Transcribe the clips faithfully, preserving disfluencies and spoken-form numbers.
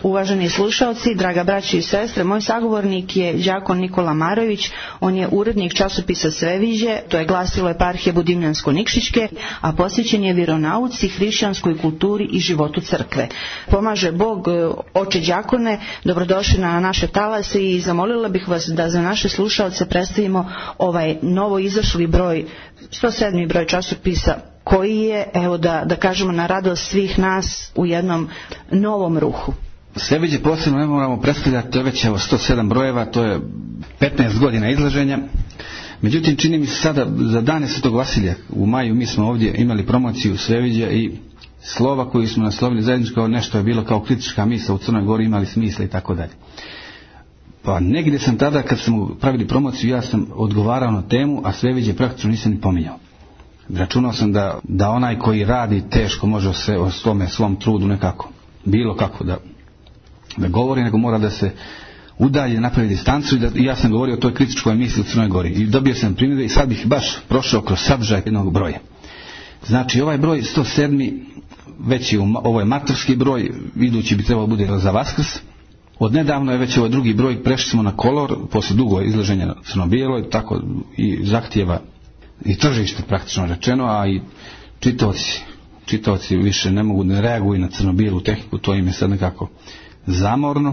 Uvaženi slušalci, draga braćo i sestre, moj sagovornik je đakon Nikola Marović, on je urednik časopisa Sveviđe, to je glasilo eparhije Budimljansko-Nikšićke, a posvećen je vjeronauci, hrišćanskoj kulturi i životu crkve. Pomaže Bog, oče đakone, dobrodošli na naše talase i zamolila bih vas da za naše slušalce predstavimo ovaj novo izašli broj, sto sedmi broj časopisa, koji je, evo da, da kažemo, na radost svih nas u jednom novom ruhu. Sveviđe posebno ne moramo predstavljati, to je već evo sto sedam brojeva, to je petnaest godina izlaženja. Međutim, čini mi se sada za dane Svetog Vasilja u maju mi smo ovdje imali promociju Sveviđa i slova koju smo naslovili zajedničko, nešto je bilo kao kritička misla u Crnoj Gori, imali smisla i tako dalje. Pa negdje sam tada, kad smo pravili promociju, ja sam odgovarao na temu, a Sveviđe praktično nisam ni pominjao. Računao sam da, da onaj koji radi teško može se o svome, svom trudu nekako, bilo kako da, da govori, nego mora da se udalje, napravi distancu i, da, i ja sam govorio o toj kritičkoj misli u Crnoj Gori i dobio sam primjedbe i sad bih baš prošao kroz sadržaj jednog broja. Znači ovaj broj sto sedmi već je, ovo je matorski broj, idući bi trebalo bude za Vaskrs. Od nedavno je već ovaj drugi broj, prešli smo na kolor, posle dugo izlaženja na crno-bijeloj, tako i zahtjeva i tržište praktično rečeno, a i čitaoci, čitaoci više ne mogu ne reaguju na crno-bijelu tehniku, to im je sad nekako zamorno,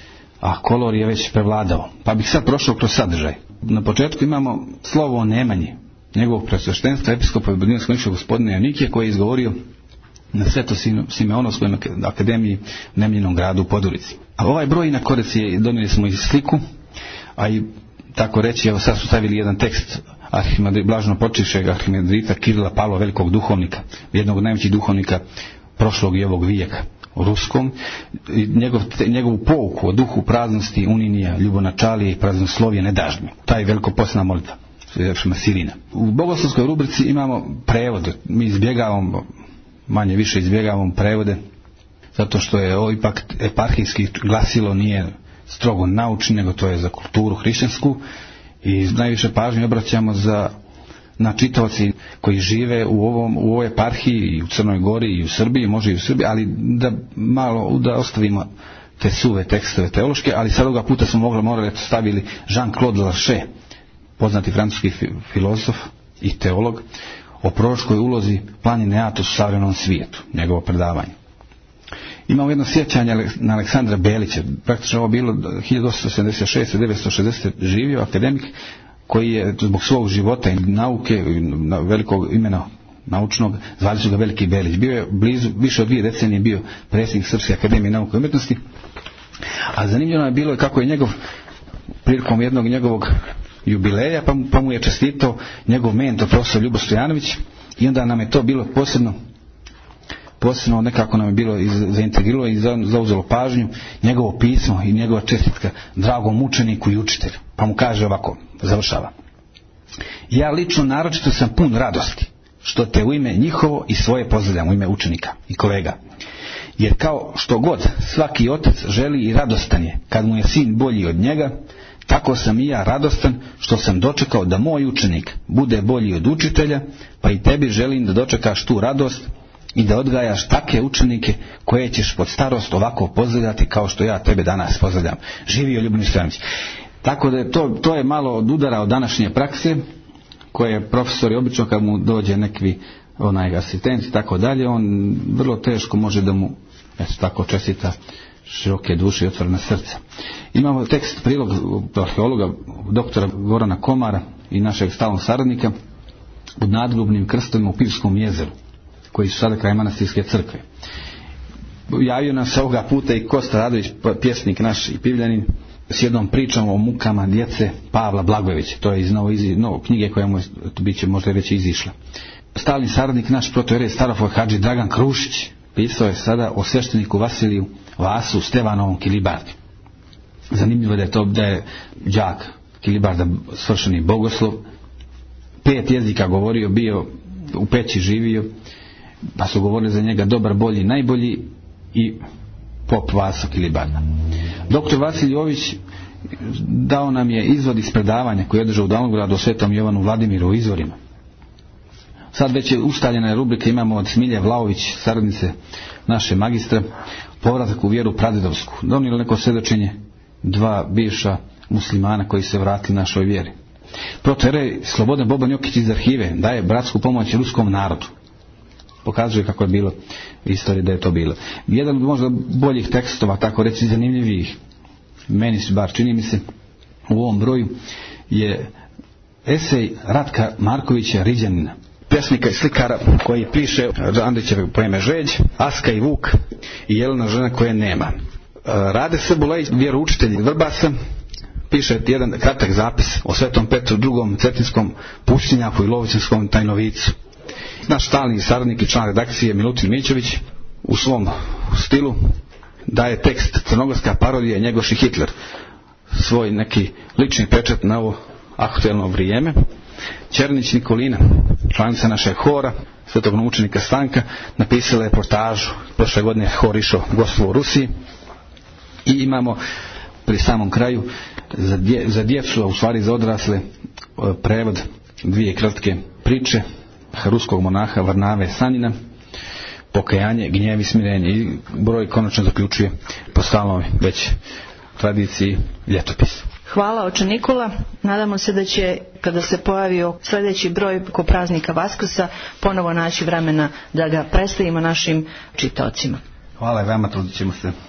a kolor je već prevladao. Pa bih sad prošao kroz sadržaj. Na početku imamo slovo o Nemanji, njegovog presveštenstva episkopa Budimljansko-Nikšićkog gospodina Jonikija, koji je izgovorio na Sveto-Simeonovskoj akademiji u Nemanjinom gradu u Podurici. A ovaj broj na korec je, donijeli smo i sliku, a i tako reći, evo sad su stavili jedan tekst Arhimandrita, blažno počivšeg arhimandrita Kirila Pavla, velikog duhovnika, jednog od najvećih duhovnika prošlog i ovog vijeka u ruskom, i njegov, njegovu pouku o duhu praznosti, uninija, ljubonačalije i praznoslovje nedažnje. Ta je veliko posna molitva Sirina. U bogoslovskoj rubrici imamo prevod, mi izbjegavamo, manje više izbjegavamo prevode, zato što je ovo ipak eparhijski glasilo, nije strogo naučni, nego to je za kulturu hrišćansku i najviše pažnje obraćamo za, na čitaoci koji žive u, ovom, u ovoj eparhiji i u Crnoj Gori i u Srbiji, može i u Srbiji, ali da malo da ostavimo te suve tekstove teološke, ali sad ovoga puta smo mogli, morali stavili Jean-Claude Larcher, poznati francuski filozof i teolog, o proročkoj ulozi planine Atos u savremenom svijetu, njegovo predavanje. Imamo jedno sjećanje na Aleksandra Belića, praktično ovo bilo hiljadu osamsto sedamdeset šeste do devetsto šezdesete živio akademik koji je zbog svog života i nauke, velikog imena naučnog, zvali su ga Veliki Belić. Bio je blizu, više od dvije decenije bio predsjednik Srpske akademije nauke i umjetnosti, a zanimljivo je bilo kako je njegov, prilikom jednog njegovog jubileja, pa mu, pa mu je čestitao njegov mentor profesor Ljubo Stojanović i onda nam je to bilo posebno posebno nekako nam je bilo zaintegriralo i zauzelo pažnju njegovo pismo i njegova čestitka dragom učeniku i učitelju. Pa mu kaže ovako, završava: ja lično naročito sam pun radosti što te u ime njihovo i svoje pozdravljam, u ime učenika i kolega. Jer kao što god svaki otac želi i radostan je kad mu je sin bolji od njega, tako sam i ja radostan što sam dočekao da moj učenik bude bolji od učitelja, pa i tebi želim da dočekaš tu radost i da odgajaš takve učenike koje ćeš pod starost ovako pozdravljati kao što ja tebe danas pozdravljam. Živio Ljubomir Stojanović. Tako da je to, to je malo od udara od današnje prakse, koje profesori obično kad mu dođe neki onaj asistent i tako dalje, on vrlo teško može da mu eto tako čestita široke duše i otvorena srca. Imamo tekst prilog arheologa doktora Gorana Komara i našeg stalnog saradnika u nadgrobnim krstovima u Pivskom jezeru, koji su sada kraj manastirske crkve. Javio nam se ovoga puta i Kosta Radović, pjesnik naš i Pivljanin, s jednom pričom o mukama djece Pavla Blagojevića. To je iz novo, iz, novo knjige koja mu je, to biće možda već izišla. Stalni saradnik naš protojerej Starofoj Hadži Dragan Krušić pisao je sada o svešteniku Vasiliju Vasu Stevanovom Kilibardi. Zanimljivo je da je to da je đak Kilibarda svršeni bogoslov, pet jezika govorio, bio u Peći živio, pa su govorili za njega dobar, bolji, najbolji i pop Vaso Kilibarda. Doktor Vasilij Jović dao nam je izvod iz predavanja koji je održao u Davnogradu o Svetom Jovanu Vladimiru u izvorima. Sad već je ustaljena rubrika, imamo od Smilje Vlaović, saradnice naše magistre, povratak u vjeru pradedovsku. Donijelo neko svjedočenje dva bivša muslimana koji se vratili našoj vjeri. Proterej Slobodan Boban Jokić iz arhive daje bratsku pomoć ruskom narodu. Pokazuje kako je bilo u istoriji da je to bilo. Jedan od možda boljih tekstova, tako reći zanimljivijih, meni se bar čini mi se, u ovom broju je esej Ratka Markovića Riđanina, pjesnika i slikara, koji piše Andrićeve poeme Žeđ, Aska i Vuk i Jelena žena koje nema. Rade Srbulej, vjeroučitelj Vrbasa, piše jedan kratak zapis o Svetom Petru drugom Cetinskom puštinjaku i Lovćanskom tajnovicu. Naš stalni saradnik i član redakcije Milutin Mićović u svom stilu daje tekst crnogorska parodija Njegoš i Hitler, svoj neki lični pečat na ovo aktuelno vrijeme. Černić Nikolina, članica našeg hora, svetog naučenika Stanka, napisala je reportažu. Prošle godine hor išao gostovo u Rusiji. I imamo pri samom kraju za, dje, za djecu, a u stvari za odrasle, prevod dvije kratke priče ruskog monaha Varnave Sanina, Pokajanje, gnjev i smirenje. I broj konačno zaključuje po stalnoj već tradiciji ljetopis. Hvala, oče Nikola. Nadamo se da će, kada se pojavio sljedeći broj ko praznika Vaskrsa, ponovo naći vremena da ga predstavimo našim čitaocima. Hvala i vama, trudit ćemo se.